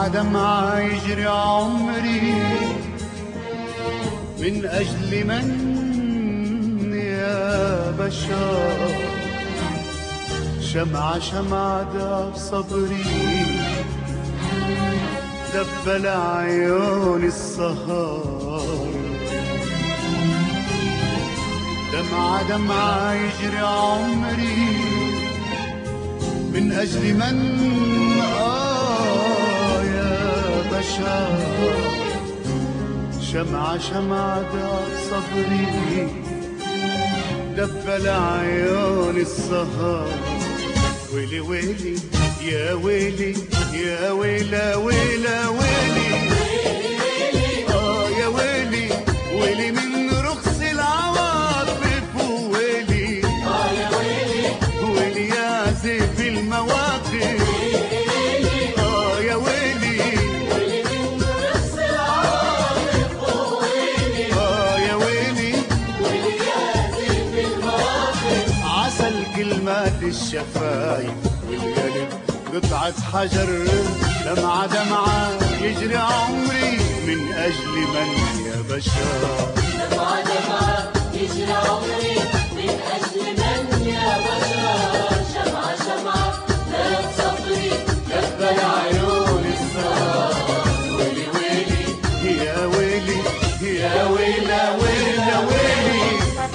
دمعة دمعة يجري عمري من أجل من يا بشر. شمعة شمعة داب صبري دبل عيون السهر. دمعة دمعة يجري عمري من أجل من يا بشر. شمعة شمعة داب صبري دبل عيون السهر. ويلي ويلي يا ويلي يا ويلا ويلا ويلي يا ويلي ويلي من رخص العواطف. ويلي يا ويلي ويلي يا زيف المواقف. يا ويلي ويلي من رخص العواطف. ويلي يا ويلي ويلي يا زيف المواقف. عسى الكلمات الشفايف والقلب قطعة حجر. دمعة دمعة يجري عمري من أجل من يا بشر. دمعة دمعة يجري عمري من أجل من يا بشر. شمعة شمعة داب صبري دبل عيون السهر. ويلي ويلي يا ويلي يا ويلا ويلا ويلي.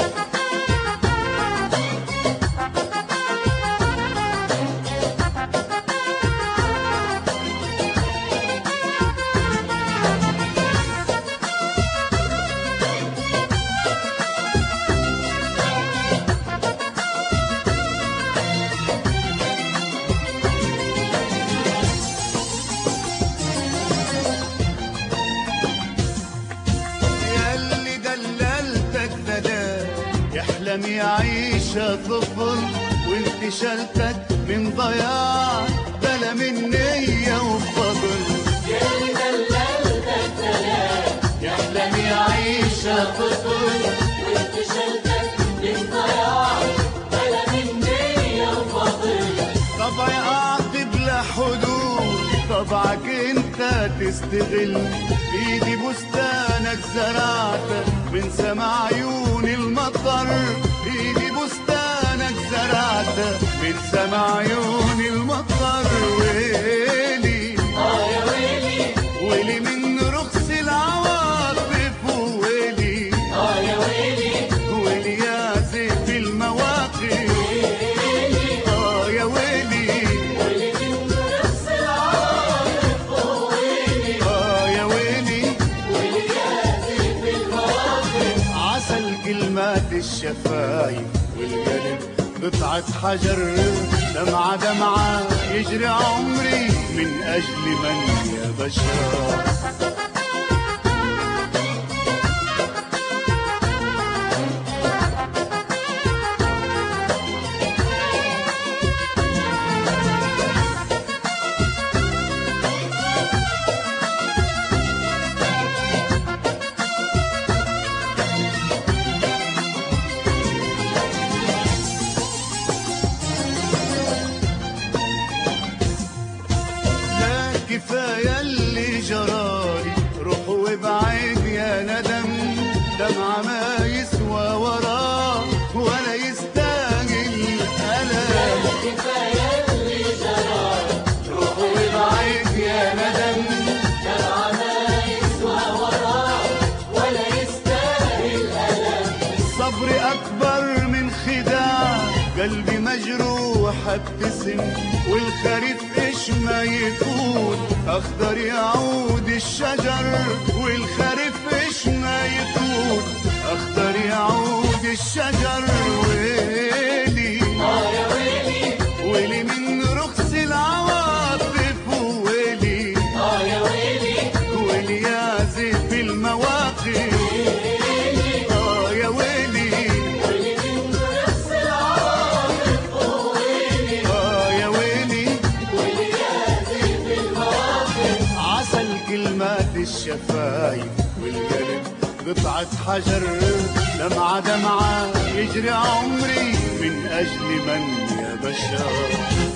يحلم يعيش طفل وانت شلتك من ضياع بلا من نية وفضل. ياللي دللتك دلال يحلم يعيش طفل وانت شلتك من ضياع بلا من نية وفضل. طبعي اعطي بلا حدود طبعك انت تستغل. ايدي بستانك زرعتك من سما عيون المطر. ايدي بستانك زرعتك من سما عيون المطر. ويلي يا ويلي ويلي من رخص العواطف. ويلي يا ويلي ويلي يا زيف المواقف. يا ويلي ويلي من رخص العواطف. ويلي يا ويلي ويلي يا زيف المواقف. عسى الكلمات الشفايف والقلب قطعة حجر. دمعة دمعة يجري عمري من أجل من يا بشر. كفاية اللي جرالي روح وابعد يا ندم. دمعة ما يسوى وراه ولا يستاهل ألم. كفاية اللي جرالي روح وابعد يا ندم. دمعة ما يسوى وراه ولا يستاهل ألم. صبري أكبر من خداع قلبي مجروح ابتسم. والخريف إيش ما يكون أخضر يعود الشجر. والخريف إيش ما يكون أخضر يعود الشجر. ويلي يا ويلي ويلي من رخص العواطف. ويلي يا ويلي ويلي يا زيف المواقف. يا ويلي ويلي من رخص العواطف. ويلي يا ويلي ويلي يا زيف المواقف. عسى الكلمات الشفايف والقلب قطعة حجر. دمعة دمعة يجري عمري من أجل من يا بشر.